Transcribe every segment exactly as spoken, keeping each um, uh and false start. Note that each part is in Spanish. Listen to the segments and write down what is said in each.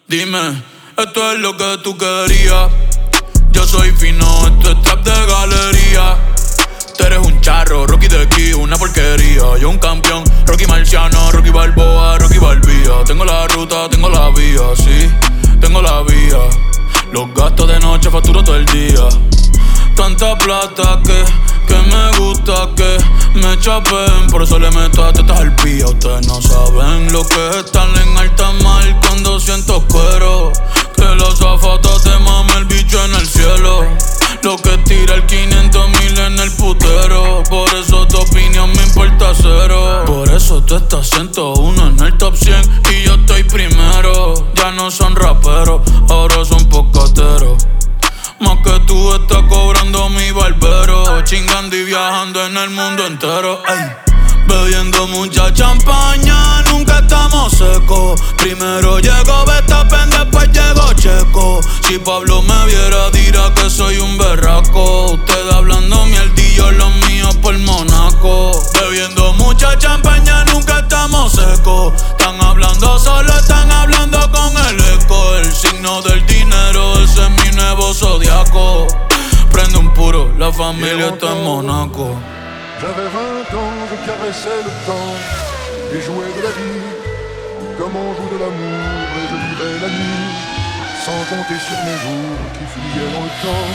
Dime, esto es lo que tú querías. Yo soy fino, esto es trap de galería. Tú eres un charro, Rocky de aquí, una porquería. Yo un campeón, Rocky Marciano, Rocky Balboa, Rocky Balbía. Tengo la ruta, tengo la vía, sí, tengo la vía. Los gastos de noche facturo todo el día. Tanta plata que, que me gusta que me chapen. Por eso le meto a tetas al pía. Ustedes no saben lo que es estar en alta mar cuando siento cuero. Que los zapatos te mame el bicho en el cielo. Lo que tira el quinientos mil en el putero. Por eso tu opinión me importa cero. Por eso tú estás ciento uno en el top cien y yo estoy primero. Ya no son raperos, ahora son pocateros. Más que tú estás cobrando mi barbero. Chingando y viajando en el mundo entero. Ay. Bebiendo mucha champaña, nunca estamos secos. Primero llegó Verstappen, después llegó Checo. Si Pablo me viera dirá que soy un berraco. Ustedes hablando mierdillo, los míos por Monaco. Bebiendo mucha champaña, nunca estamos secos. Están hablando solo, están hablando con el eco. El signo del dinero, ese es mi nuevo zodiaco. Prende un puro, la familia está en Monaco. J'avais vingt ans, je caressais le temps et jouais de la vie comme on joue de l'amour, et je vivais la nuit sans compter sur mes jours qui fuyaient dans le temps.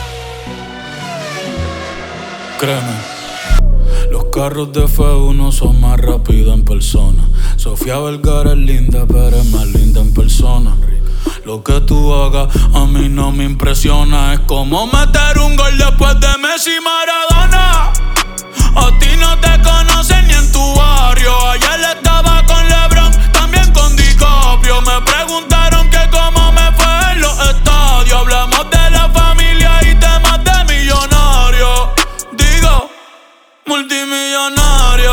Créeme, los carros de F uno son más rápidos en persona. Sofía Vergara es linda, pero es más linda en persona. Lo que tú hagas a mí no me impresiona. Es como meter un gol después de Messi y Maradona. A ti no te conocen ni en tu barrio. Ayer estaba con LeBron, también con DiCaprio. Me preguntaron que cómo me fue en los estadios. Hablamos de la familia y temas de millonarios. Digo, multimillonario.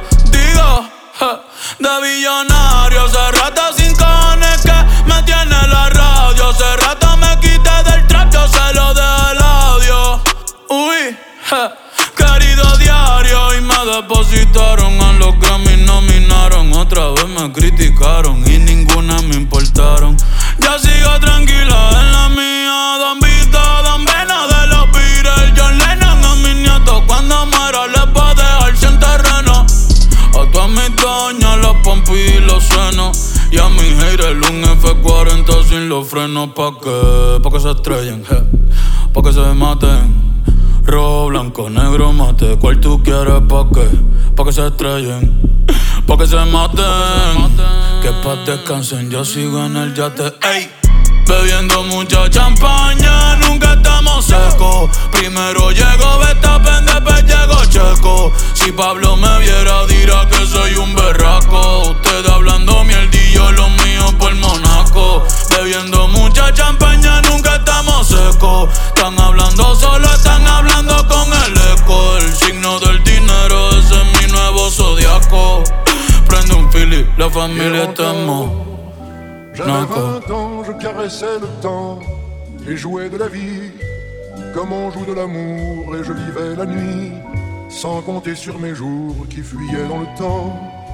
Digo, ja, de billonario. Hace rato sin cojones que me tiene la radio. Hace rato me quité del trap, yo se lo dejé el audio. Uy, ja. Querido diario, y me depositaron a los Grammy, nominaron. Otra vez me criticaron y ninguna me importaron. Ya sigo tranquila en la mía. Don Vito, Don Vena de los Beatles, John Lennon a mis nietos. Cuando muera les va a dejar sin terreno. A todas mis doñas los pompis y los senos. Y a mis haters un F cuarenta sin los frenos. ¿Pa' qué? Pa' que se estrellen, je. Pa' que se maten. Rojo, blanco, negro, mate. ¿Cuál tú quieres? ¿Pa' qué? Pa' que se estrellen, pa' que se maten. Que pa' descansen, yo sigo en el yate. Ey, bebiendo mucha champaña, nunca estamos secos. Primero llegó Verstappen, después llegó Checo. Si Pablo me viera dirá que soy un berraco. Ustedes hablando mierdillo, los míos por Monaco. Bebiendo mucha champaña, nunca estamos secos. Están hablando solo, están hablando con el eco. El signo del dinero, ese es mi nuevo zodiaco. Prende un fili, la familia está en Monaco. J'avais vingt ans, je caressais le temps et jouais de la vie comme on joue de l'amour, et je vivais la nuit sans compter sur mes jours qui fuyaient dans le temps.